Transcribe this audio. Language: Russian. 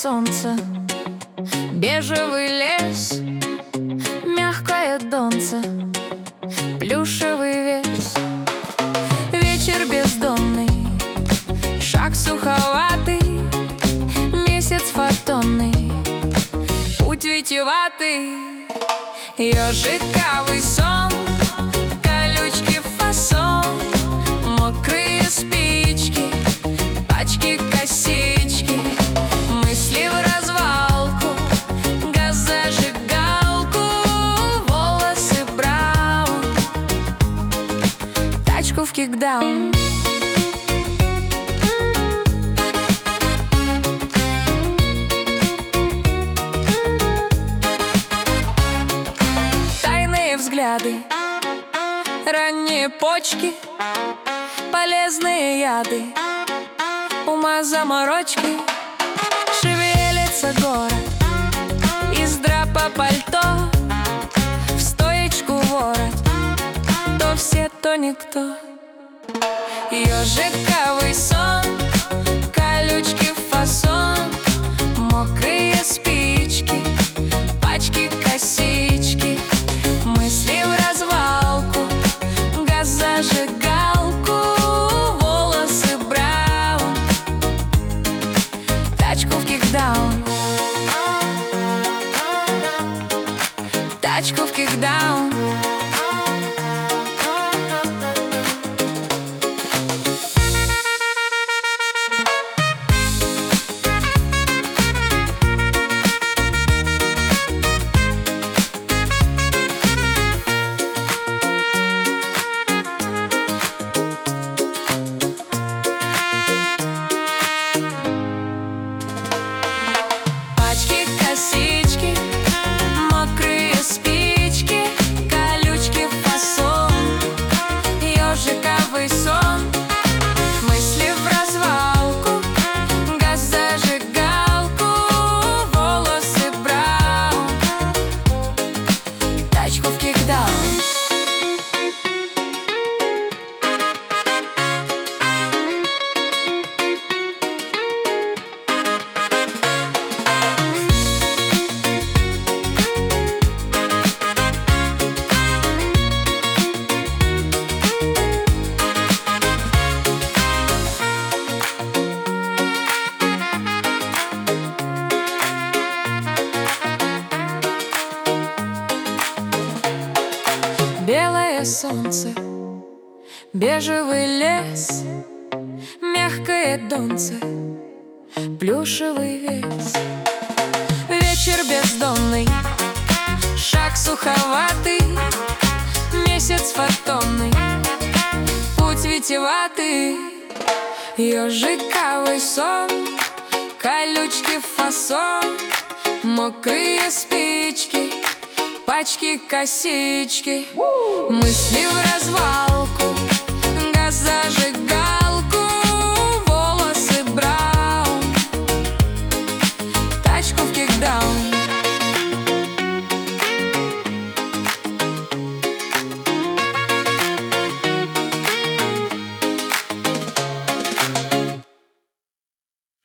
солнце, бежевый лес, мягкое донце, плюшевый вес. Вечер бездонный, шаг суховатый, месяц фотонный, путь витиеватый, ежиковый сон, колючки фасон, мокрые спички, пачки косички, мысли в развалку, газ зажигалку, волосы браун, тачку в кикдаун. Тайные взгляды, ранние почки, полезные яды, умозаморочки. Шевелится город, из драпа пальто, в стоечку ворот, то все, то никто. Ежиковый сон, колючки фасон, мокрые спички, пачки косички, мысли в развалку, газ зажигалку, волосы браун, тачку в кикдаун, тачку в кикдаун. Косички, мокрые спички, колючки фасон, ежиковый сон, мысли в развалку, газ зажигалку, волосы браун, тачку в кикдаун. Белое солнце, бежевый лес, мягкое донце, плюшевый вес. Вечер бездонный, шаг суховатый, месяц фотонный, путь витиеватый, ежиковый сон, колючки фасон, мокрые спички, пачки косички, мысли в развалку,